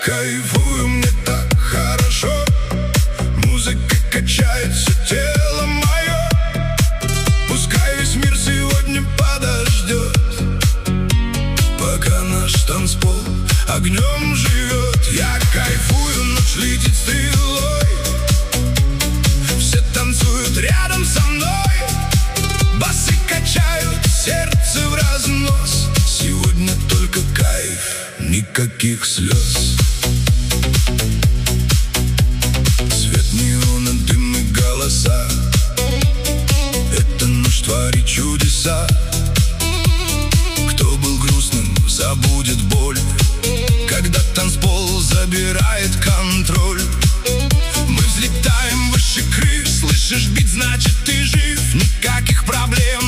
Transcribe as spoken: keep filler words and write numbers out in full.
кайфую, мне так хорошо. Музыка качает все тело мое. Пускай весь мир сегодня подождет, пока наш танцпол огнем живет. Я кайфую, ночь летит стрелой. Все танцуют рядом со мной. Басы качают сердце в разнос. Сегодня только кайф, никаких слез. Свет неона, дым и голоса. Эта ночь творит чудеса. Кто был грустным, забудет боль, когда танцпол забирает контроль. Мы взлетаем выше крыш. Слышишь бит, значит ты жив. Никаких проблем,